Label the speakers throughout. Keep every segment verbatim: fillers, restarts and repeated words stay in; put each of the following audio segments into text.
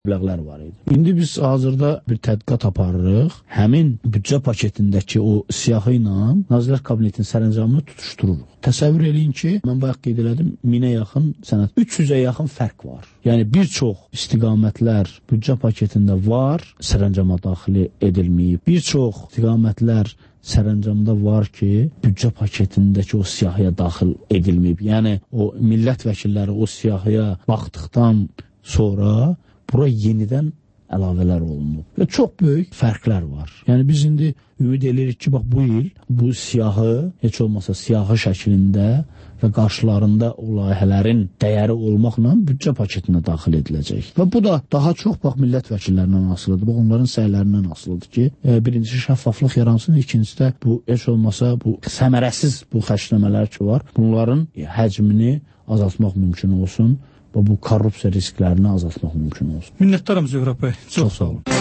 Speaker 1: məbləğlər var idi. İndi biz hazırda bir tədqiqat aparırıq. Həmin büdcə paketindəki o siyahı ilə Nazirlər Kabinetinin sərəncamını tutuşdururuq. Təsəvvür eləyin ki, mən bayaq qeyd elədim, minə yaxın sənəd, üç yüzə yaxın fərq var. Yəni bir çox istiqamətlər büdcə paketində var, sərəncama daxil edilməyib. Bir çox istiqamətlər sərəncamda var ki, büdcə paketindəki o siyahıya daxil edilməyib. Yəni o millət vəkilləri o siyahıya baxdıqdan sonra bura yenidən əlavələr olunub. Və çox böyük fərqlər var. Yəni biz indi ümid edirik ki, bax bu il bu siyahı, heç olmasa siyahı şəklində və qarşılarında o layihələrin dəyəri olmaqla büdcə paketinə daxil ediləcək. Və bu da daha çox bax millət vəkillərindən asılıdır. Bax onların səylərindən asılıdır ki, e, birincisi şəffaflıq yaransın, ikincisi də bu heç olmasa bu səmərəsiz bu xərcləmələr ki var, bunların həcmini azaltmaq mümkün olsun və bu korrupsiya risklərini azaltmaq mümkün olsun.
Speaker 2: Minnətdaram Zöhrab bəy. Çox,
Speaker 1: Çox sağ olun.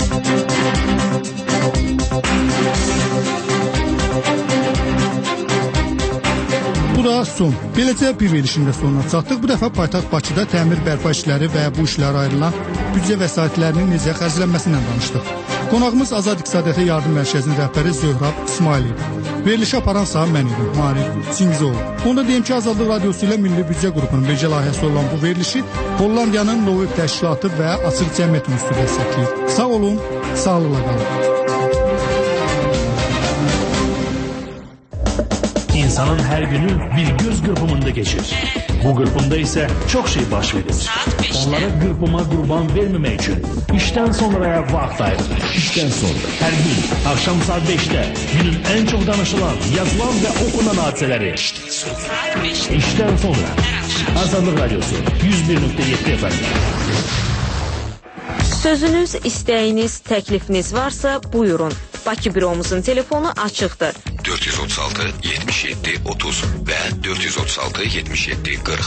Speaker 2: Bu da son. Beləcə bir verilişin də sonuna çatdıq. Bu dəfə paytaxt Bakıda təmir bərpa işləri və bu işlərə ayrılan büdcə vəsaitlərinin necə xərclənməsindən danışdıq. Qonağımız Azad İqtisadiyyata Yardım Mərkəzinin rəhbəri Zöhrab İsmailiyev. Verilişi aparan sağ mən idim, Marif Çingizoğlu. Onda deyim ki, Azadlıq Radiosu ilə Milli Büdcə Qrupunun bircə layihəsi olan bu verilişi Hollandiyanın Novib Təşkilatı və Açıq Cəmiyyət Institutu dəstəkləyir. Sağ olun, sağlıqla qalın.
Speaker 3: İnsanın her günü bir göz kırpımında geçir. Bu kırpımda ise çok şey baş verir. Onlara kırpıma kurban vermemek için işten sonraya vakit ayrılır. İşten sonra her gün akşam saat beşte günün en çok danışılan, yazılan ve okunan hadiseleri. İşten sonra Azadlıq Radyosu yüz bir nokta yedi efendim.
Speaker 4: Sözünüz, istəyiniz, təklifiniz varsa buyurun. Bakı büromuzun telefonu açıqdır.
Speaker 5: dörd yüz otuz altı yetmiş yeddi otuz və dörd yüz otuz altı yetmiş yeddi qırx.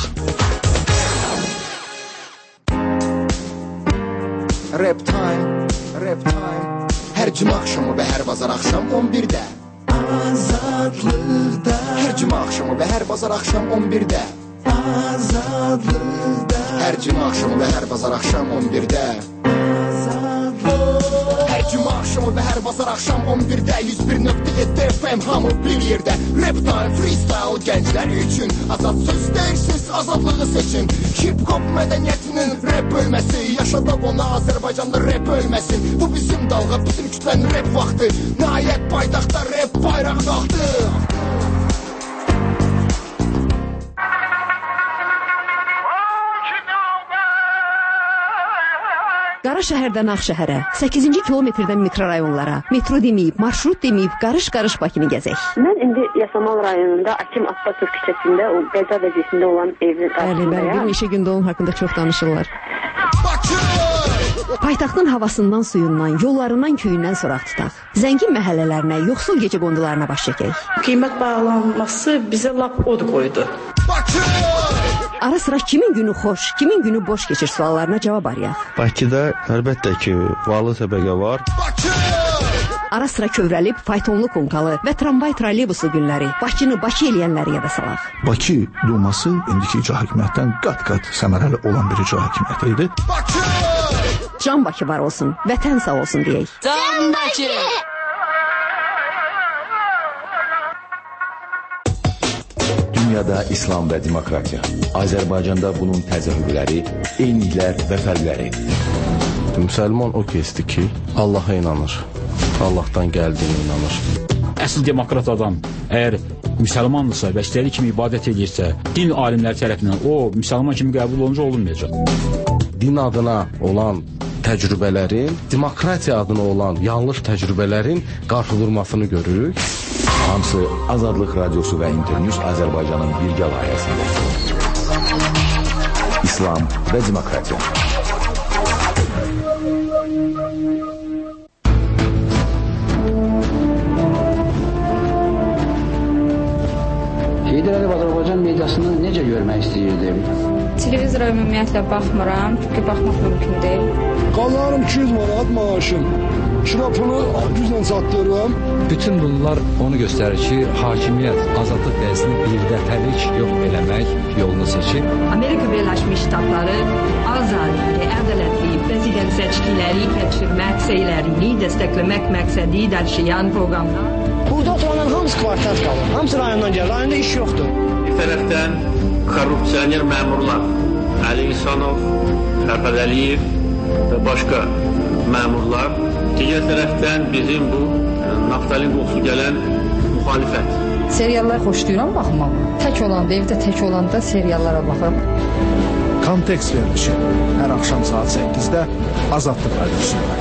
Speaker 6: Rap time, rap time. Hər cümə axşamı və hər bazar axşam on birdə. Azadlıqda. Hər cümə axşamı və hər bazar axşam on birdə. Azadlıqda. Hər cümə axşamı və hər bazar axşam on birdə. Hər cümə axşamı və hər bazar axşam on birdə yüz bir nöqtə yeddi F M hamı bir yerdə. Rap time, freestyle gənclər üçün. Azad söz deyirsiz, azadlığı seçin. Hip-hop mədəniyyətinin rap bölməsi. Yaşadaq ona Azərbaycanda rap ölməsin. Bu bizim dalğa, bizim kütlənin rap vaxtı. Nəhayət paytaxtda rap bayraq qalxdı.
Speaker 7: Qara şəhərdən Ağşəhərə, səkkizinci kilometrdən mikrorayonlara, metro deməyib, marşrut deməyib, qarış-qarış Bakını gəzək.
Speaker 8: Mən indi Yasamal rayonunda Akim Abbasov küçəsində o qəza vəziyyətində olan evin qarşısındayam.
Speaker 7: Bəli, bir neçə gündə onun haqqında çox danışırlar. Paytaxtın havasından, suyundan, yollarından, köyündən soraq tutaq. Zəngin məhəllələrinə, yoxsul gecə qondularına baş çəkək.
Speaker 9: Qiymət bağlanması bizə lap od qoydu.
Speaker 7: Ara sıra kimin günü xoş, kimin günü boş keçir suallarına cavab arayaq.
Speaker 10: Bakıda əlbəttə ki, varlı təbəqə var.
Speaker 7: Ara sıra kövrəlib, faytonlu konkalı və tramvay trolleybusu günləri, Bakını Bakı eləyənləri yada salaq.
Speaker 11: Bakı Duması indiki icra hakimiyyətdən qat-qat səmərəli olan bir icra hakimiyyəti idi.
Speaker 7: Can Bakı var olsun, vətən sağ olsun deyək.
Speaker 12: Can Bakı!
Speaker 13: Dünyada İslam və demokratiya. Azərbaycanda bunun təzahürləri, eyniliklər və fərqləri.
Speaker 10: Müsəlman o kəsdir ki, Allaha inanır. Allahdan gəldiyinə inanır.
Speaker 14: Əsl demokrat adam əgər müsəlmandırsa və istədiyi kimi ibadət edirsə, din alimləri tərəfindən o müsəlman kimi qəbul olunca olunmayacaq.
Speaker 10: Din adına olan təcrübələrin, demokratiya adına olan yanlış təcrübələrin qarşıdurmasını görürük.
Speaker 13: Hamısı Azadlıq Radiosu və Internews Azərbaycanın birgə layihəsində. İslam və demokratiya.
Speaker 15: Heydər Əliyev Azərbaycan mediasını necə görmək istəyirdim?
Speaker 16: Televizora ümumiyyətlə baxmıram, çünki baxmaq mümkün deyil.
Speaker 17: Qalanım iki yüz manat maaşım.
Speaker 12: Kilo pulu güclə satdırıram.
Speaker 16: Bütün bunlar onu göstərir ki, hakimiyyət azadlıq dəyəsini birdəfəlik yox eləmək yolunu seçib.
Speaker 17: Amerika Birləşmiş Ştatları azadi, ədalətli prezident seçkiləri keçirmək seylərini dəstəkləmək məqsədi daşıyan proqramlar.
Speaker 12: Burada oturanların hamısı kvartat qalır. Hamısı rayondan gəlir. Rayonda iş yoxdur.
Speaker 18: Bir tərəfdən korrupsioner məmurlar Ali İhsanov, Fərhad Əliyev və başqa məmurlar. Digər tərəfdən bizim bu naftalin qoxusu gələn müxalifət.
Speaker 19: Seriallar xoşlayıram baxmağı. Tək olanda, evdə tək olanda seriallara baxıram.
Speaker 11: Kontekst verilişi hər axşam saat səkkizdə Azadlıq Radiosunda.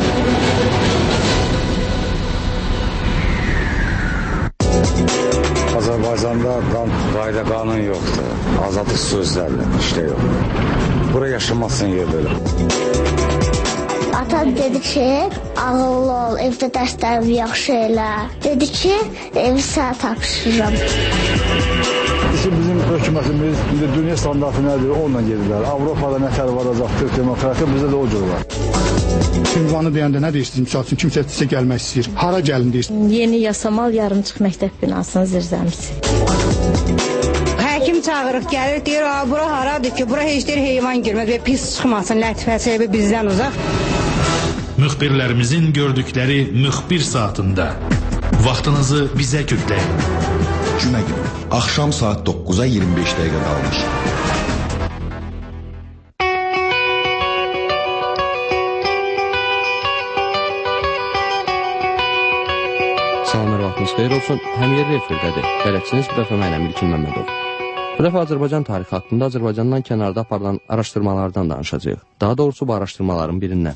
Speaker 20: Azərbaycanda qayda qanun yoxdur. Azadlıq sözlərlə işlə yox. Bura yaşamazsın yer belə.
Speaker 21: Atam dedi ki, ağıllı ol, evdə dərslərimi yaxşı elə. Dedi ki, evi sənə tapşırıram.
Speaker 20: Bizim hökumətimiz dünya standartı nədir, onunla gedirlər. Avropada nətər var, azadlıq, demokratiya, bizdə də o cür var.
Speaker 2: Ünvanı deyəndə nə deyirsiniz? Misal üçün kimsə sizə gəlmək istəyir. Hara gəlin deyirsiniz?
Speaker 22: Yeni Yasamal yarımçıq məktəb binasının zirzəmisi.
Speaker 23: Həkim çağırıq, gəlir, deyir, bura haradır ki, bura heç deyir heyvan girməz və pis çıxmasın, lətifəsi bizdən uzaq.
Speaker 3: Müxbirlərimizin gördükləri müxbir saatında vaxtınızı bizə kütləyin.
Speaker 13: Cümə günü, axşam saat doqquza iyirmi beş dəqiqə qalmış.
Speaker 24: Salamlar, vaxtınız xeyir olsun. Həm yerli efirdədir. Bələdçiniz bu dəfə mənəm İlkin Məmmədov. Bu dəfə Azərbaycan tarixi haqqında Azərbaycandan kənarda aparılan araşdırmalardan danışacağıq. Daha doğrusu bu araşdırmaların birindən.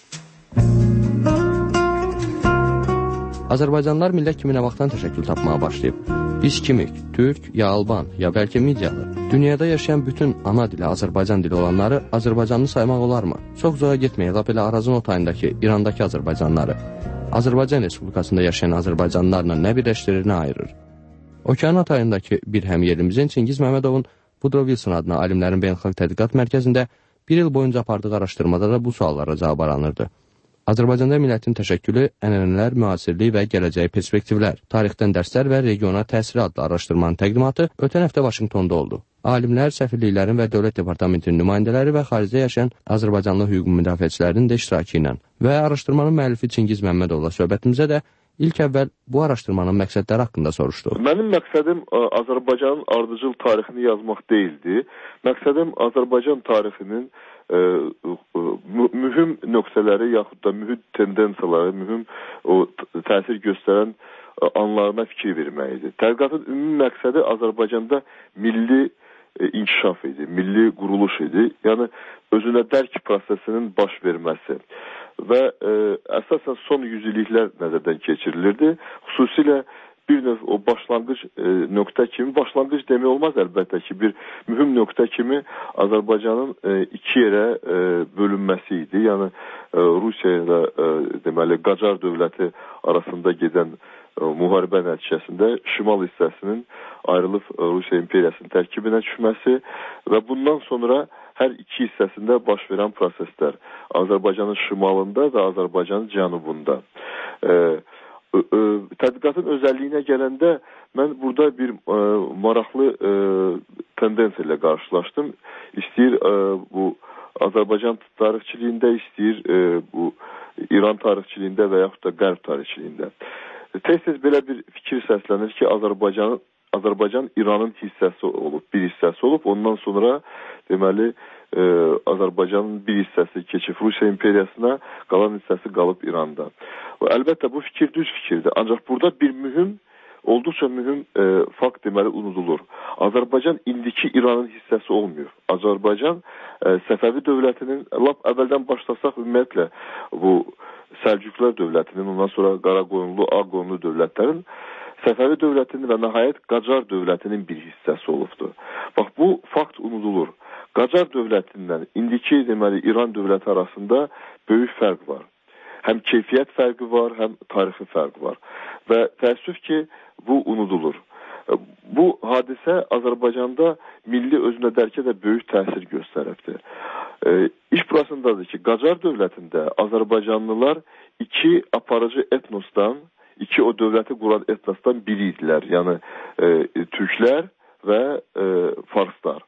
Speaker 24: Azərbaycanlılar millət kimi nə vaxtdan təşəkkül tapmağa başlayıb? Biz kimik? Türk, ya Alban, ya bəlkə Midyalı? Dünyada yaşayan bütün ana dili Azərbaycan dili olanları Azərbaycanlı saymaq olarmı? Çox uzağa getməyə, lap elə Arazın o tayındakı, İrandakı Azərbaycanlıları Azərbaycan Respublikasında yaşayan Azərbaycanlılarla nə birləşdirir, nə ayırır? Okean atayındakı bir həmyerimizin Çingiz Məmmədovun Woodrow Wilson adına alimlərin beynəlxalq tədqiqat mərkəzində bir il boyunca apardığı araşdırmada da bu suallara cavab aranırdı. Azərbaycanda millətin təşəkkülü, ənənələr, müasirlik və gələcəyi perspektivlər, tarixdən dərslər və regiona təsiri adlı araşdırmanın təqdimatı ötən həftə Vaşinqtonda oldu. Alimlər, səfirliklərin və Dövlət Departamentinin nümayəndələri və xaricdə yaşayan Azərbaycanlı hüquq müdafiəçilərinin də iştirakı ilə və araşdırmanın müəllifi Çingiz Məmmədovla söhbətimizə də ilk əvvəl bu araşdırmanın məqsədləri haqqında soruşdu.
Speaker 25: Mənim məqsədim Azərbaycanın ardıcıl tarixini yazmaq deyildi. Məqsədim Azərbaycan tarixinin Ə, ə, mühüm nöqtələri yaxud da mühüm tendensiyaları, mühüm o təsir göstərən ə, anlarına fikir vermək idi. Tədqiqatın ümumi məqsədi Azərbaycanda milli ə, inkişaf idi, milli quruluş idi. Yəni özünə dərk prosesinin baş verməsi və ə, əsasən son yüzilliklər nəzərdən keçirilirdi. Xüsusilə bir növ o başlanğıc e, nöqtə kimi, başlanğıc demək olmaz əlbəttə ki, bir mühüm nöqtə kimi Azərbaycanın e, iki yerə e, bölünməsi idi. Yəni e, Rusiya ilə e, deməli Qacar dövləti arasında gedən e, müharibə nəticəsində şimal hissəsinin ayrılıb e, Rusiya imperiyasının tərkibinə düşməsi və bundan sonra hər iki hissəsində baş verən proseslər Azərbaycanın şimalında və Azərbaycanın cənubunda. E, Ə, ə, tədqiqatın özəlliyinə gələndə mən burada bir ə, maraqlı ə, tendensiya ilə qarşılaşdım. İstəyir ə, bu Azərbaycan tarixçiliyində, istəyir ə, bu İran tarixçiliyində və yaxud da Qərb tarixçiliyində. Tez-tez belə bir fikir səslənir ki, Azərbaycan, Azərbaycan İranın hissəsi olub, bir hissəsi olub. Ondan sonra deməli ə, Azərbaycanın bir hissəsi keçib Rusiya imperiyasına, qalan hissəsi qalıb İranda. Və əlbəttə bu fikir düz fikirdir. Ancaq burada bir mühüm, olduqca mühüm e, fakt deməli unudulur. Azərbaycan indiki İranın hissəsi olmuyor. Azərbaycan e, Səfəvi dövlətinin, lap əvvəldən başlasaq ümumiyyətlə bu Səlcüklər dövlətinin, ondan sonra Qaraqoyunlu, Ağqoyunlu dövlətlərin Səfəvi dövlətinin və nəhayət Qacar dövlətinin bir hissəsi olubdur. Bax, bu fakt unudulur. Qacar dövlətindən indiki deməli İran dövləti arasında böyük fərq var. Həm keyfiyyət fərqi var, həm tarixi fərqi var. Və təəssüf ki, bu unudulur. Bu hadisə Azərbaycanda milli özünə dərkə də böyük təsir göstəribdir. E, iş burasındadır ki, Qacar dövlətində Azərbaycanlılar iki aparıcı etnosdan, iki o dövləti quran etnosdan biri idilər. Yəni e, Türklər və e, Farslar.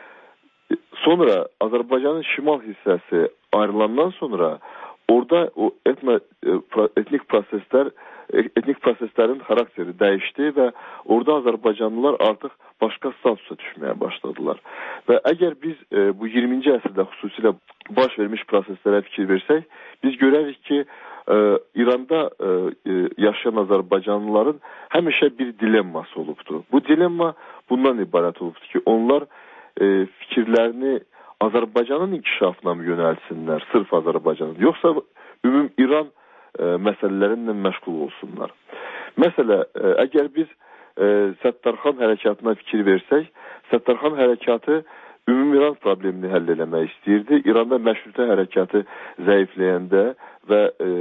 Speaker 25: Sonra Azərbaycanın şimal hissəsi ayrılandan sonra orada o etno, etnik proseslər etnik proseslərin xarakteri dəyişdi və orada Azərbaycanlılar artıq başqa statusa düşməyə başladılar. Və əgər biz e, bu iyirminci əsrdə xüsusilə baş vermiş proseslərə fikir versək, biz görərik ki, e, İranda e, yaşayan Azərbaycanlıların həmişə bir dilemması olubdu. Bu dilemma bundan ibarət olubdu ki, onlar e, fikirlərini Azərbaycanın inkişafına mı yönəlsinlər, sırf Azərbaycanın, yoxsa ümum İran e, məsələlərinlə məşğul olsunlar. Məsələ, e, əgər biz e, Səttarxan hərəkatına fikir versək, Səttarxan hərəkatı ümum İran problemini həll eləmək istəyirdi. İranda məşrutə hərəkatı zəifləyəndə və e,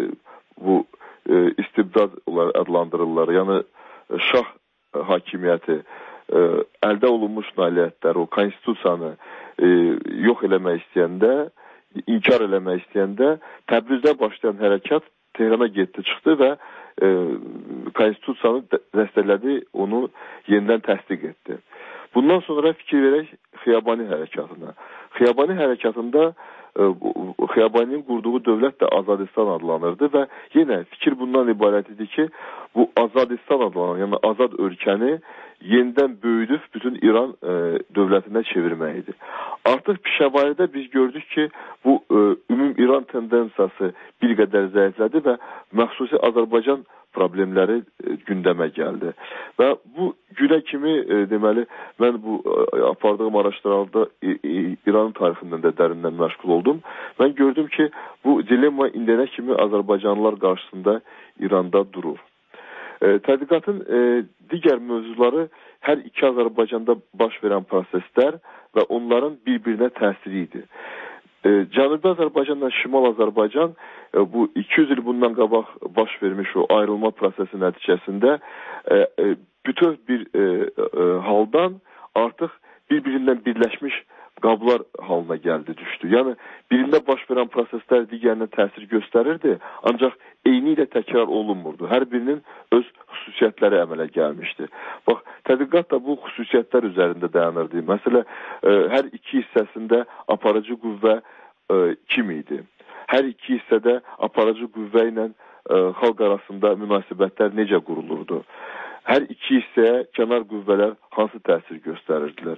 Speaker 25: bu e, istibdad adlandırırlar, yəni şah hakimiyyəti, e, əldə olunmuş nailiyyətlər, o konstitusiyanı e, yox eləmək istəyəndə, inkar eləmək istəyəndə Təbrizdə başlayan hərəkat Tehrana getdi, çıxdı və e, konstitusiyanı dəstəklədi, onu yenidən təsdiq etdi. Bundan sonra fikir verək Xiyabani hərəkatına. Xiyabani hərəkatında e, Xiyabaninin qurduğu dövlət də Azadistan adlanırdı və yenə fikir bundan ibarət idi ki, bu Azadistan adlanan, yəni azad ölkəni yenidən böyüdüb bütün İran e, dövlətinə çevirmək idi. Artıq Pişəvaridə biz gördük ki, bu e, ümum İran tendensiyası bir qədər zəiflədi və məxsusi Azərbaycan problemləri e, gündəmə gəldi. Və bu günə kimi e, deməli, mən bu e, apardığım araşdırmada e, e, İranın tarixindən də dərindən məşğul oldum. Mən gördüm ki, bu dilemma indiyənə kimi Azərbaycanlılar qarşısında İranda durur. E, tədqiqatın e, digər mövzuları hər iki Azərbaycanda baş verən proseslər və onların bir-birinə təsiri idi. E, Cənubi Azərbaycanla Şimal Azərbaycan e, bu iki yüz il bundan qabaq baş vermiş o ayrılma prosesi nəticəsində e, e, bütöv bir e, e, haldan artıq bir-birindən birləşmiş qablar halına gəldi, düşdü. Yəni, birində baş verən proseslər digərinə təsir göstərirdi, ancaq eyni ilə təkrar olunmurdu. Hər birinin öz xüsusiyyətləri əmələ gəlmişdi. Bax, tədqiqat da bu xüsusiyyətlər üzərində dayanırdı. Məsələ, e, hər iki hissəsində aparıcı qüvvə e, kim idi? Hər iki hissədə aparıcı qüvvə ilə e, xalq arasında münasibətlər necə qurulurdu? Hər iki hissəyə kənar qüvvələr hansı təsir göstərirdilər?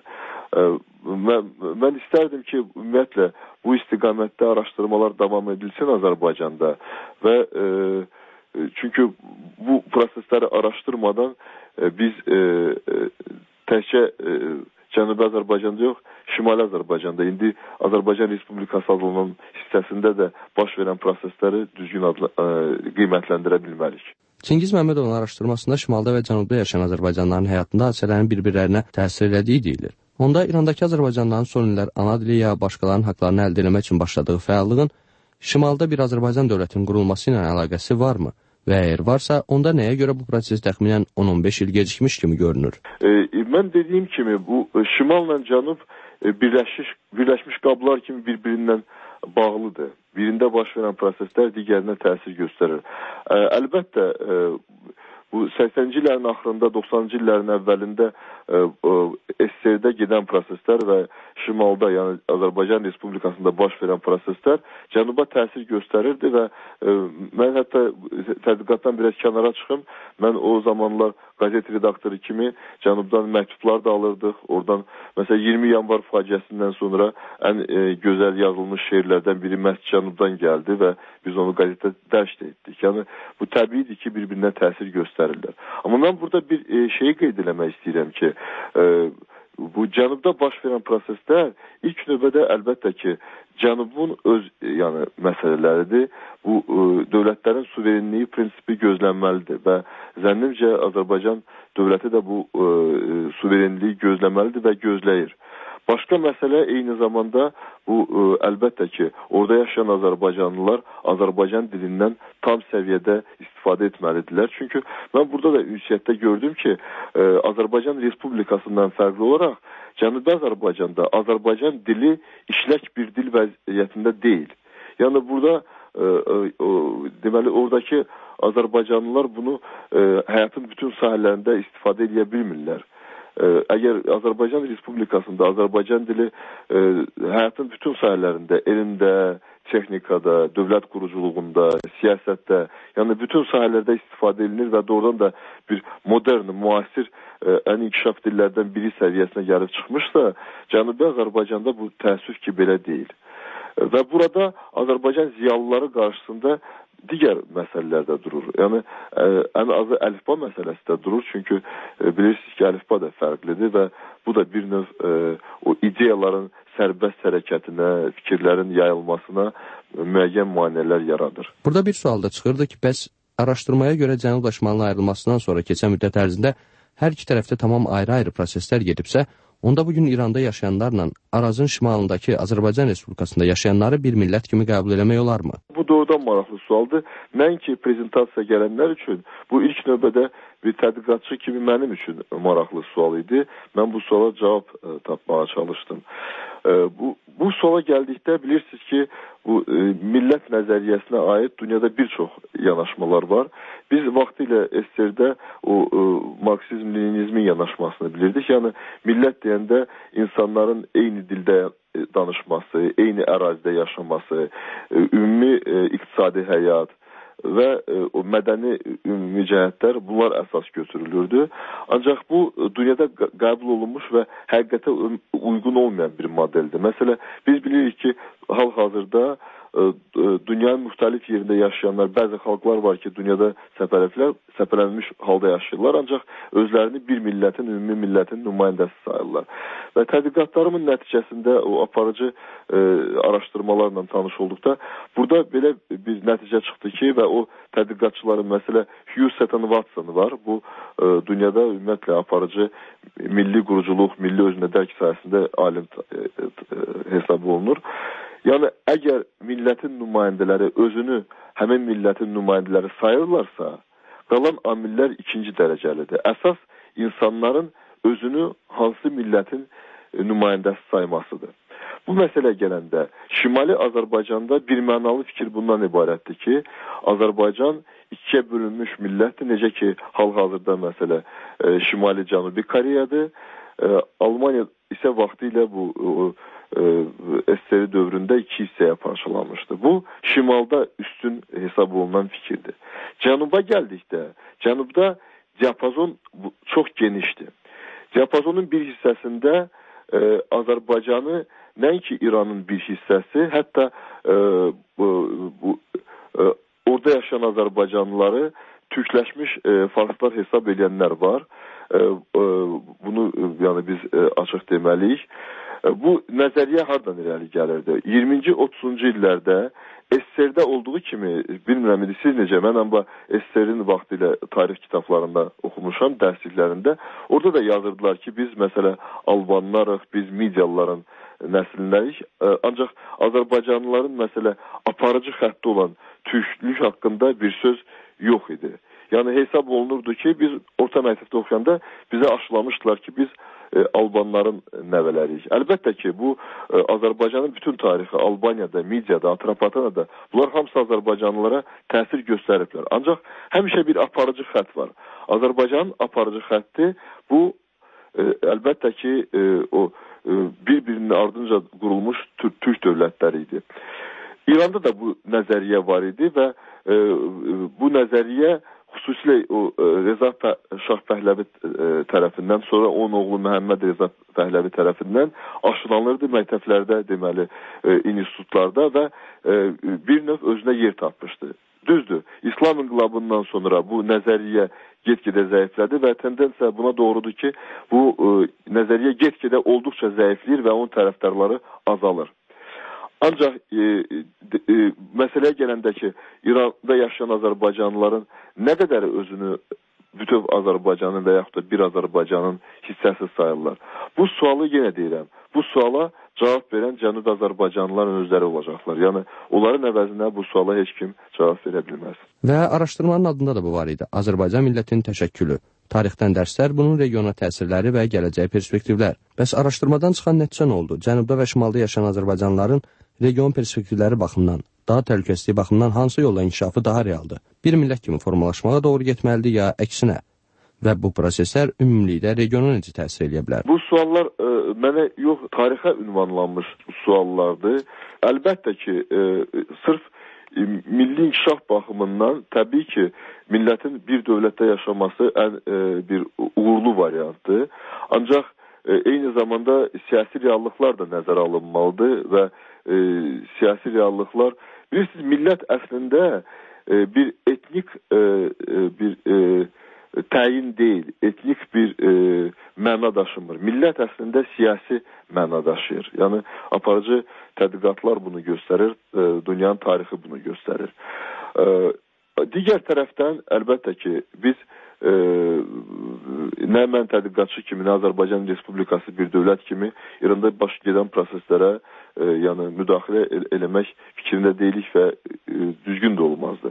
Speaker 25: Mən, mən istərdim ki, ümumiyyətlə, bu istiqamətdə araşdırmalar davam edilsin Azərbaycanda və e, çünki bu prosesləri araşdırmadan e, biz e, e, təkcə e, Cənubi Azərbaycanda yox, Şimali Azərbaycanda, indi Azərbaycan Respublikası adlanan hissəsində də baş verən prosesləri düzgün adla, e, qiymətləndirə bilmərik.
Speaker 24: Çingiz Məmmədovun araşdırmasında Şimalda və Cənubda yaşayan Azərbaycanlıların həyatında hadisələrin bir-birlərinə təsir elədiyi deyilir. Onda İrandakı Azərbaycanlıların son illər ana dili ya başqalarının haqlarını əldə etmək üçün başladığı fəallığın Şimalda bir Azərbaycan dövlətinin qurulması ilə əlaqəsi varmı? Və əgər varsa, onda nəyə görə bu proses təxminən on on beş il gecikmiş kimi görünür?
Speaker 25: E, mən dediyim kimi, bu Şimalla Cənub e, birləşmiş, birləşmiş qablar kimi bir-birindən bağlıdır. Birində baş verən proseslər digərinə təsir göstərir. Ə, əlbəttə, ə, bu səksəninci illərin axırında, doxsanıncı illərin əvvəlində ə, ə, S S R-də gedən proseslər və Şimalda, yəni Azərbaycan Respublikasında baş verən proseslər Cənuba təsir göstərirdi və ə, mən hətta tədqiqatdan biraz kənara çıxım. Mən o zamanlar qazet redaktoru kimi Cənubdan məktublar da alırdıq. Oradan, məsələn, iyirmi yanvar faciəsindən sonra ən e, gözəl yazılmış şeirlərdən biri məhz Cənubdan gəldi və biz onu qazetdə dərc etdik. Yəni, bu təbiidir ki, bir-birinə təsir göstərirlər. Amma mən burada bir e, şeyi qeyd eləmək istəyirəm ki, e, bu Cənubda baş verən proseslər ilk növbədə əlbəttə ki, Cənubun öz yəni, məsələləridir. Bu e, dövlətlərin suverenliyi prinsipi gözlənməlidir və zənnimcə Azərbaycan dövləti də bu e, suverenliyi gözləməlidir və gözləyir. Başqa məsələ eyni zamanda bu ə, əlbəttə ki, orada yaşayan Azərbaycanlılar Azərbaycan dilindən tam səviyyədə istifadə etməlidirlər. Çünki mən burada da ünsiyyətdə gördüm ki, ə, Azərbaycan Respublikasından fərqli olaraq Cənubi Azərbaycanda Azərbaycan dili işlək bir dil vəziyyətində deyil. Yəni burada ə, ə, deməli oradakı Azərbaycanlılar bunu ə, həyatın bütün sahələrində istifadə edə bilmirlər. Əgər Azərbaycan Respublikasında Azərbaycan dili ə, həyatın bütün sahələrində, elmdə, texnikada, dövlət quruculuğunda, siyasətdə, yəni bütün sahələrdə istifadə edilir və doğrudan da bir modern, müasir, ə, ən inkişaf dillərdən biri səviyyəsinə gəlib çıxmışsa, Cənubi Azərbaycanda bu təəssüf ki, belə deyil. Və burada Azərbaycan ziyalıları qarşısında digər məsələlər də durur. Yəni, ə, ən azı əlifba məsələsi də durur. Çünki ə, bilirsiniz ki, əlifba da fərqlidir və bu da bir növ ə, o ideyaların sərbəst hərəkətinə, fikirlərin yayılmasına müəyyən maneələr yaradır.
Speaker 24: Burada bir sual da çıxırdı ki, bəs araşdırmaya görə Cənub Şimalının ayrılmasından sonra keçən müddət ərzində hər iki tərəfdə tamam ayrı-ayrı proseslər gedibsə, onda bugün İranda yaşayanlarla Arazın şimalındakı Azərbaycan Respublikasında yaşayanları bir millət kimi qəbul eləmək olarmı?
Speaker 25: Bu doğrudan maraqlı sualdır. Nəinki prezentasiya gələnlər üçün, bu ilk növbədə bir tədqiqatçı kimi mənim üçün maraqlı sual idi. Mən bu suala cavab ə, tapmağa çalışdım. Ə, bu, bu suala gəldikdə bilirsiniz ki, bu ə, millət nəzəriyyəsinə aid dünyada bir çox yanaşmalar var. Biz vaxtilə S S R-də o ə, Marksizm-Leninizmin yanaşmasını bilirdik. Yəni millət deyəndə insanların eyni dildə danışması, eyni ərazidə yaşaması, ümumi ə, iqtisadi həyat və ə, o mədəni ümumi cəhətlər bunlar əsas götürülürdü. Ancaq bu dünyada qəbul olunmuş və həqiqətə uyğun olmayan bir modeldir. Məsələn, biz bilirik ki, hal-hazırda dünyanın müxtəlif yerində yaşayanlar, bəzi xalqlar var ki, dünyada səpələnmiş halda yaşayırlar, ancaq özlərini bir millətin, ümumi millətin nümayəndəsi sayırlar. Və tədqiqatlarımın nəticəsində o aparıcı e, araşdırmalarla tanış olduqda, burada belə bir nəticə çıxdı ki, və o tədqiqatçıların məsələ Hugh Seton Watson var, bu e, dünyada ümumiyyətlə aparıcı milli quruculuq, milli özünə dərk sayəsində alim e, e, hesab olunur. Yəni, əgər millətin nümayəndələri özünü həmin millətin nümayəndələri sayırlarsa, qalan amillər ikinci dərəcəlidir. Əsas insanların özünü hansı millətin nümayəndəsi saymasıdır. Bu məsələ gələndə, Şimali Azərbaycanda bir mənalı fikir bundan ibarətdir ki, Azərbaycan ikiyə bölünmüş millətdir. Necə ki, hal-hazırda məsələ e, Şimali Cənubi Koreyadır. E, Almaniya isə vaxtilə bu o, S S R dövründə iki hissəyə parçalanmışdı. Bu, şimalda üstün hesab olunan fikirdir. Cənuba gəldikdə, cənubda diapazon çox genişdir. Diapazonun bir hissəsində e, Azərbaycanı nəinki İranın bir hissəsi, hətta e, bu, bu, e, orada yaşayan Azərbaycanlıları türkləşmiş e, farslar hesab edənlər var. E, e, bunu yəni biz e, açıq deməliyik. Bu nəzəriyyə hardan irəli gəlirdi? iyirminci otuzuncu illərdə S S R-də olduğu kimi, bilmirəm idi, siz necə, mən amma S S R-in vaxtı ilə tarix kitablarında oxumuşam, dərsliklərində. Orada da yazırdılar ki, biz məsələ Albanlarıq, biz Midyalıların nəsillərik. Ancaq Azərbaycanlıların məsələ aparıcı xətti olan türklük haqqında bir söz yox idi. Yəni hesab olunurdu ki, biz orta məktəbdə oxuyanda bizə aşılamışdılar ki, biz e, Albanların nəvələriyik. Əlbəttə ki, bu e, Azərbaycanın bütün tarixi, Albaniyada, Midyada, Atropatenada, bunlar hamısı Azərbaycanlılara təsir göstəriblər. Ancaq həmişə bir aparıcı xətt var. Azərbaycanın aparıcı xətti bu e, əlbəttə ki, e, o e, bir-birinin ardınca qurulmuş türk, türk dövlətləri idi. İranda da bu nəzəriyyə var idi və e, bu nəzəriyyə xüsusilə o Reza Şah Pəhləvi tərəfindən, sonra onun oğlu Məhəmməd Reza Pəhləvi tərəfindən aşılanırdı məktəblərdə, deməli, institutlarda və bir növ özünə yer tapmışdı. Düzdür, İslam inqilabından sonra bu nəzəriyyə get-gedə zəiflədi və tendensiya buna doğrudur ki, bu nəzəriyyə get-gedə olduqca zəifləyir və onun tərəfdarları azalır. Ancaq e, e, məsələyə gələndə ki, İranda yaşayan Azərbaycanlıların nə qədər özünü bütöv Azərbaycanın və yaxud da bir Azərbaycanın hissəsi sayırlar? Bu sualı yenə deyirəm. Bu suala cavab verən Cənubi Azərbaycanlıların özləri olacaqlar. Yəni, onların əvəzinə bu suala heç kim cavab verə bilməz.
Speaker 24: Və araşdırmanın adında da bu var idi. Azərbaycan millətinin təşəkkülü. Tarixdən dərslər, bunun regiona təsirləri və gələcək perspektivlər. Bəs araşdırmadan çıxan nəticə nə oldu? Cənubda və şimalda yaşayan Azərbaycanlıların region perspektivləri baxımından, daha təhlükəsizliyi baxımından hansı yolla inkişafı daha realdır? Bir millət kimi formalaşmağa doğru getməlidir ya əksinə? Və bu proseslər ümumilikdə regiona necə təsir edə bilər?
Speaker 25: Bu suallar e, mənə yox, tarixə ünvanlanmış suallardır. Əlbəttə ki, e, sırf e, milli inkişaf baxımından təbii ki, millətin bir dövlətdə yaşaması ən e, bir uğurlu variantdır. Ancaq e, eyni zamanda siyasi reallıqlar da nəzərə alınmalıdır və e, siyasi reallıqlar, bilirsiniz, millət əslində e, bir etnik e, bir e, təyin deyil, etnik bir e, məna daşımır. Millət əslində siyasi məna daşıyır. Yəni, aparıcı tədqiqatlar bunu göstərir, e, dünyanın tarixi bunu göstərir. E, digər tərəfdən, əlbəttə ki, biz e, nə mən tədqiqatçı kimi, nə Azərbaycan Respublikası bir dövlət kimi İranda baş gedən proseslərə e, yəni, müdaxilə el eləmək fikrində deyilik və e, düzgün də olmazdı.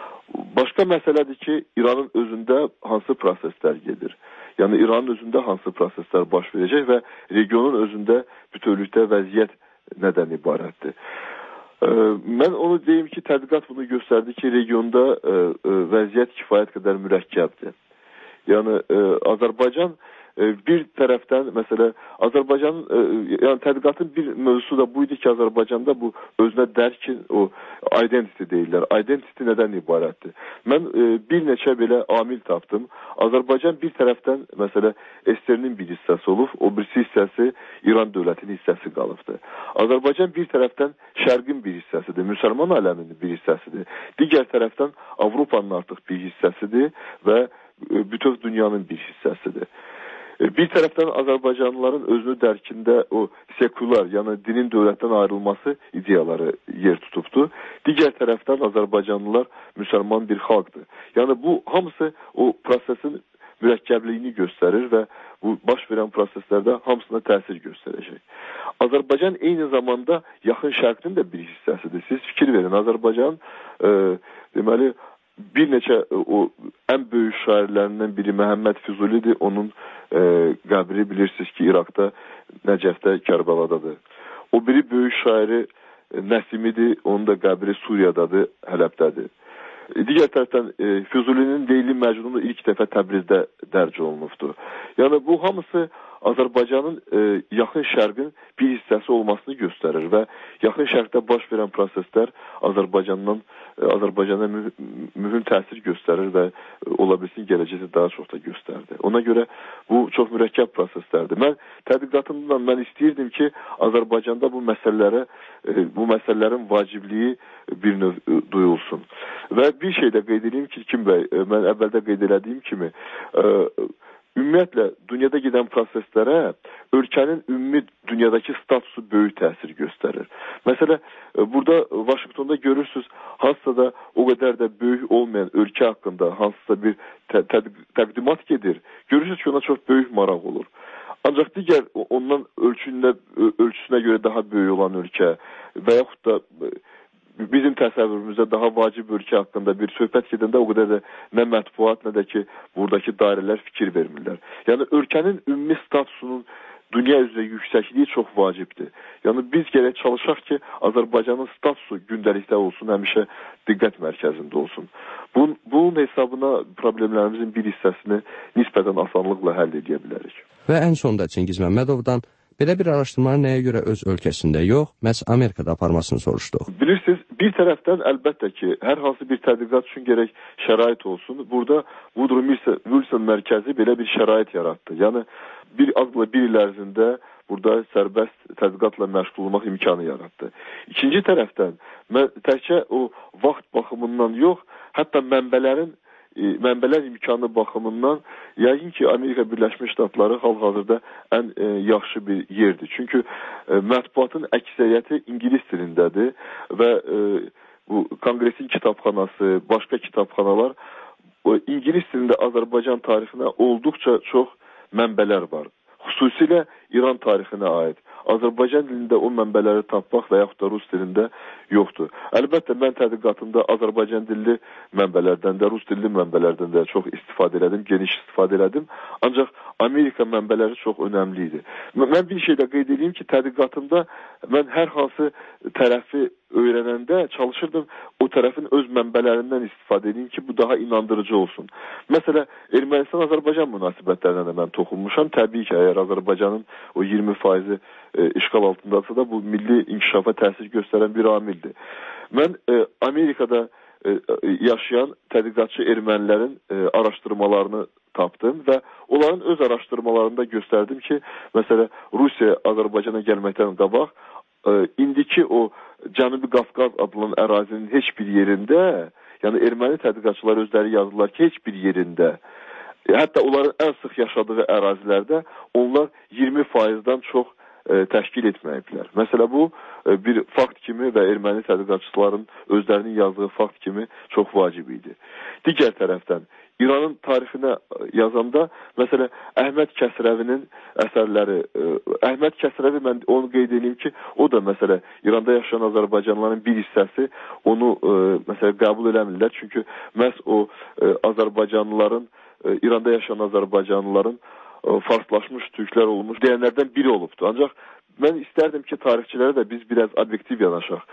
Speaker 25: Başqa məsələdir ki, İranın özündə hansı proseslər gedir? Yəni, İranın özündə hansı proseslər baş verəcək və regionun özündə bütövlükdə vəziyyət nədən ibarətdir? E, mən onu deyim ki, tədqiqat bunu göstərdi ki, regionda e, e, vəziyyət kifayət qədər mürəkkəbdir. Yəni, e, Azərbaycan e, bir tərəfdən, məsələ, Azərbaycanın, e, yəni tədqiqatın bir mövzusu da bu idi ki, Azərbaycanda bu özünə dərkin, o identity deyirlər. Identity nədən ibarətdir? Mən e, bir neçə belə amil tapdım. Azərbaycan bir tərəfdən, məsələ, S S R-nin bir hissəsi olub, o birisi hissəsi İran dövlətinin hissəsi qalıbdır. Azərbaycan bir tərəfdən Şərqin bir hissəsidir, müsəlman aləminin bir hissəsidir. Digər tərəfdən Avropanın artıq bir hissəsidir və e, bütöv dünyanın bir hissəsidir. Bir tərəfdən Azərbaycanlıların özünü dərkində o sekular, yəni dinin dövlətdən ayrılması ideyaları yer tutubdur. Digər tərəfdən Azərbaycanlılar müsəlman bir xalqdır. Yəni bu hamısı o prosesin mürəkkəbliyini göstərir və bu baş verən proseslərdə hamısına təsir göstərəcək. Azərbaycan eyni zamanda yaxın şərqin də bir hissəsidir. Siz fikir verin, Azərbaycan e, deməli bir neçə o ən böyük şairlərindən biri Məhəmməd Füzulidir. Onun e, qəbri bilirsiniz ki, İraqda, Nəcəfdə, Kərbəladadır. O biri böyük şairi Nəsimidir. Onun da qəbri Suriyadadır, Hələbdədir. E, digər tərəfdən e, Füzulinin Leyli Məcnunu ilk dəfə Təbrizdə dərc olunubdur. Yəni bu hamısı Azərbaycanın e, yaxın şərqin bir hissəsi olmasını göstərir və yaxın şərqdə baş verən proseslər Azərbaycandan e, Azərbaycana müh mühüm təsir göstərir və e, ola bilsin gələcəkdə daha çox da göstərdi. Ona görə bu çox mürəkkəb proseslərdir. Mən tədqiqatımdan mən istəyirdim ki, Azərbaycanda bu məsələlərə e, bu məsələlərin vacibliyi bir növ e, duyulsun. Və bir şey də qeyd edeyim ki, Kim bəy, e, mən əvvəldə qeyd elədiyim kimi e, ümumiyyətlə, dünyada gedən proseslərə ölkənin ümumi dünyadakı statusu böyük təsir göstərir. Məsələ, burada Vaşinqtonda görürsünüz, hansısa da o qədər də böyük olmayan ölkə haqqında hansısa bir tə tə təqdimat gedir. Görürsünüz ki, ona çox böyük maraq olur. Ancaq digər ondan ölçündə, ölçüsünə görə daha böyük olan ölkə və yaxud da bizim təsəvvürümüzdə daha vacib ölkə haqqında bir söhbət gedəndə o qədər də nə mətbuat, nə də ki, buradakı dairələr fikir vermirlər. Yəni, ölkənin ümumi statusunun dünya üzrə yüksəkliyi çox vacibdir. Yəni, biz gərək çalışaq ki, Azərbaycanın statusu gündəlikdə olsun, həmişə diqqət mərkəzində olsun. Bunun, bunun hesabına problemlərimizin bir hissəsini nisbətən asanlıqla həll edə bilərik.
Speaker 24: Və ən sonda Çingiz Məmmədovdan belə bir araşdırmanı nəyə görə öz ölkəsində yox, məhz Amerikada aparmasını soruşduq.
Speaker 25: Bilirsiniz, bir tərəfdən əlbəttə ki, hər hansı bir tədqiqat üçün gərək şərait olsun. Burada Woodrow Wilson mərkəzi belə bir şərait yaratdı. Yəni, bir azla bir il ərzində burada sərbəst tədqiqatla məşğul olmaq imkanı yaratdı. İkinci tərəfdən, mən təkcə o vaxt baxımından yox, hətta mənbələrin mənbələr imkanı baxımından yəqin ki, Amerika Birləşmiş Ştatları hal-hazırda ən e, yaxşı bir yerdir. Çünki e, mətbuatın əksəriyyəti ingilis dilindədir və e, bu Konqresin kitabxanası, başqa kitabxanalar o İngilis dilində Azərbaycan tarixinə olduqca çox mənbələr var. Xüsusilə İran tarixinə aid. Azərbaycan dilində o mənbələri tapmaq və yaxud da rus dilində yoxdur. Əlbəttə, mən tədqiqatımda Azərbaycan dilli mənbələrdən də, rus dilli mənbələrdən də çox istifadə elədim, geniş istifadə elədim. Ancaq Amerika mənbələri çox önəmli idi. Mən bir şey də qeyd edeyim ki, tədqiqatımda mən hər hansı tərəfi öyrənəndə çalışırdım o tərəfin öz mənbələrindən istifadə edeyim ki, bu daha inandırıcı olsun. Məsələ, Ermənistan-Azərbaycan münasibətlərinə də mən toxunmuşam. Təbii ki, əgər Azərbaycanın o iyirmi faizi e, işğal altındadırsa da bu milli inkişafa təsir göstərən bir amildir. Mən e, Amerikada e, yaşayan tədqiqatçı ermənilərin e, araşdırmalarını tapdım və onların öz araşdırmalarında göstərdim ki, məsələ Rusiya Azərbaycana gəlməkdən qabaq e, indiki o Cənubi Qafqaz adlanan ərazinin heç bir yerində, yəni erməni tədqiqatçılar özləri yazdılar ki, heç bir yerində, hətta onların ən sıx yaşadığı ərazilərdə onlar iyirmi faizdən çox e, təşkil etməyiblər. Məsələ bu e, bir fakt kimi və erməni tədqiqatçıların özlərinin yazdığı fakt kimi çox vacib idi. Digər tərəfdən, İranın tarixinə yazanda, məsələn, Əhməd Kəsrəvinin əsərləri, Əhməd Kəsrəvi, mən onu qeyd edeyim ki, o da, məsələn, İranda yaşayan Azərbaycanlıların bir hissəsi onu, məsələn, qəbul eləmirlər. Çünki məhz o Azərbaycanlıların, İranda yaşayan Azərbaycanlıların farslaşmış türklər olmuş deyənlərdən biri olubdur. Ancaq mən istərdim ki, tarixçilərə də biz biraz obyektiv yanaşaq.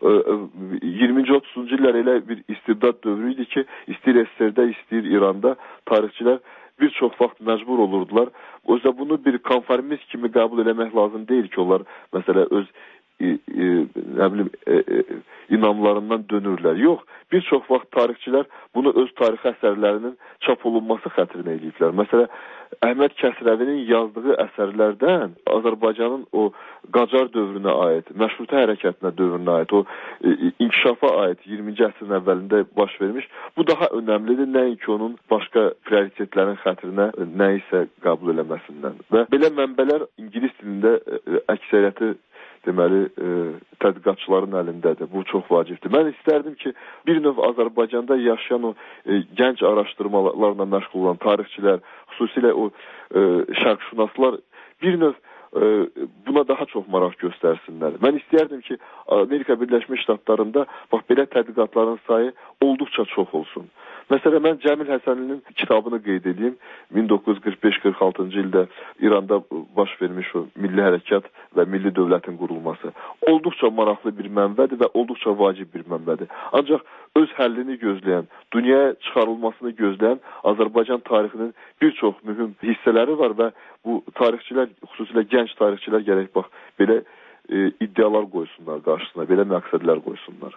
Speaker 25: iyirminci otuzuncu illər elə bir istibdad dövrü idi ki, istəyir S S R-də, istəyir İranda tarixçilər bir çox vaxt məcbur olurdular. O yüzden bunu bir konformist kimi qəbul eləmək lazım deyil ki, onlar məsələ öz e, e, nə bilim, e, e, inamlarından dönürlər. Yox, bir çox vaxt tarixçilər bunu öz tarixi əsərlərinin çap olunması xətrinə eləyiblər. Məsələn, Əhməd Kəsrəvinin yazdığı əsərlərdən Azərbaycanın o Qacar dövrünə aid, məşrutə hərəkətinə dövrünə aid, o e, inkişafa aid iyirminci əsrin əvvəlində baş vermiş. Bu daha önəmlidir, nəinki onun başqa prioritetlərin xətrinə nə isə qəbul eləməsindən. Və belə mənbələr İngilis dilində e, əksəriyyəti deməli, e, tədqiqatçıların əlindədir. Bu çox vacibdir. Mən istərdim ki, bir növ Azərbaycanda yaşayan o e, gənc araşdırmalarla məşğul olan tarixçilər, xüsusilə o e, şərqşünaslar bir növ e, buna daha çox maraq göstərsinlər. Mən istərdim ki, Amerika Birləşmiş Ştatlarında bax, belə tədqiqatların sayı olduqca çox olsun. Məsələn, mən Cəmil Həsənlinin kitabını qeyd edeyim. min doqquz yüz qırx beş qırx altıncı ildə İranda baş vermiş o milli hərəkat və milli dövlətin qurulması. Olduqca maraqlı bir mənbədir və olduqca vacib bir mənbədir. Ancaq öz həllini gözləyən, dünyaya çıxarılmasını gözləyən Azərbaycan tarixinin bir çox mühüm hissələri var və bu tarixçilər, xüsusilə gənc tarixçilər gərək bax, belə e, iddialar qoysunlar qarşısına, belə məqsədlər qoysunlar.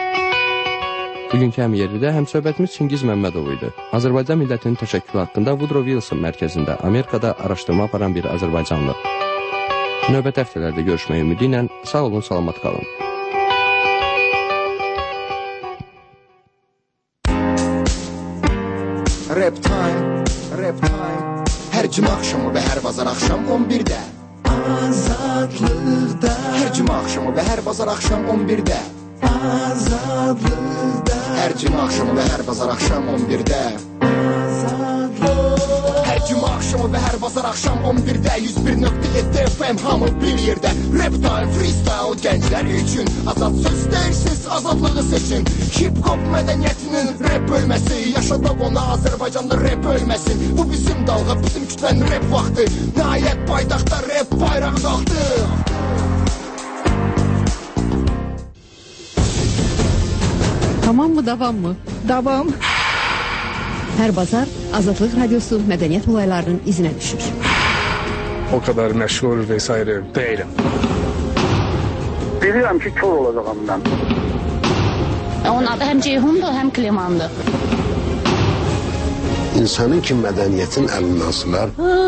Speaker 24: Bugünkü həmyerlidə həmsöhbətimiz Çingiz Məmmədov idi. Azərbaycan millətinin təşəkkülü haqqında Woodrow Wilson mərkəzində Amerikada araşdırma aparan bir Azərbaycanlı. Növbət həftələrdə görüşmək ümidi ilə sağ olun, salamat qalın.
Speaker 1: Rap time, rap time. Hər cümə axşamı və hər bazar axşam on birdə Azadlıqda. Hər cümə axşamı və hər bazar axşam on birdə Azadlıqda. Hər cümə axşamı və hər bazar axşam on birdə Azadlıqda. Hər cümə axşamı və hər bazar axşam on birdə yüz bir nöqtə yeddi F M hamı bir yerdə. Rap time, freestyle gənclər üçün. Azad söz deyirsiz, azadlığı seçin. Hip-hop mədəniyyətinin rap bölməsi. Yaşadaq ona Azərbaycanda rap ölməsin. Bu bizim dalğa, bizim kütlənin rap vaxtı. Nəhayət paytaxtda rap bayrağı qalxdı.
Speaker 7: Tamam mı, davam mı?
Speaker 23: Davam.
Speaker 7: Hər bazar Azadlıq Radiosu mədəniyyət olaylarının izinə düşür.
Speaker 11: O kadar məşğul vesaire değilim.
Speaker 12: Bilirəm ki, kör olacağım mən.
Speaker 4: Onun adı həm Ceyhundur, həm Klimandır.
Speaker 5: İnsanın ki, mədəniyyətin əlindən asılar,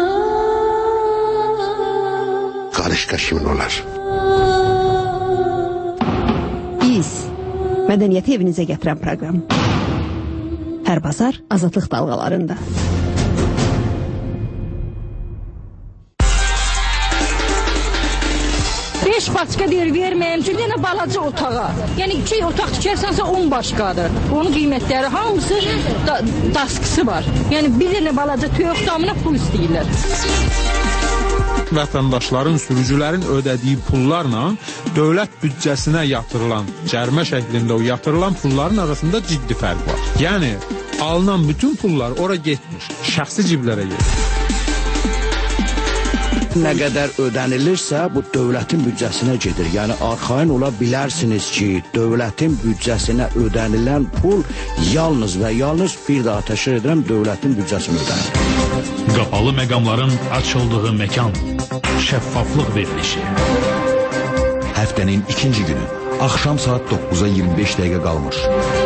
Speaker 5: qarışqa kimin olar?
Speaker 7: Biz, mədəniyyəti evinizə gətirən proqram. Hər bazar Azadlıq dalğalarında.
Speaker 6: Beş
Speaker 17: Başqa deyir, verməyəm ki, yenə balaca otağa. Yəni iki otaq tikərsənsə on başqadır. Onun qiymətləri hamısı da, daskısı var. Yəni bir dənə balaca töyök damına pul istəyirlər.
Speaker 6: Vətəndaşların, sürücülərin ödədiyi pullarla dövlət büdcəsinə yatırılan, cərimə şəklində o yatırılan pulların arasında ciddi fərq var. Yəni alınan bütün pullar ora getmir, şəxsi ciblərə gedir.
Speaker 5: Nə qədər ödənilirsə, bu dövlətin büdcəsinə gedir. Yəni, arxain ola bilərsiniz ki, dövlətin büdcəsinə ödənilən pul yalnız və yalnız bir daha təşkil edirəm, dövlətin büdcəsinə ödənilir.
Speaker 3: Qapalı məqamların açıldığı məkan, şəffaflıq verilişi.
Speaker 13: Həftənin ikinci günü, axşam saat doqquza iyirmi beş dəqiqə qalmış.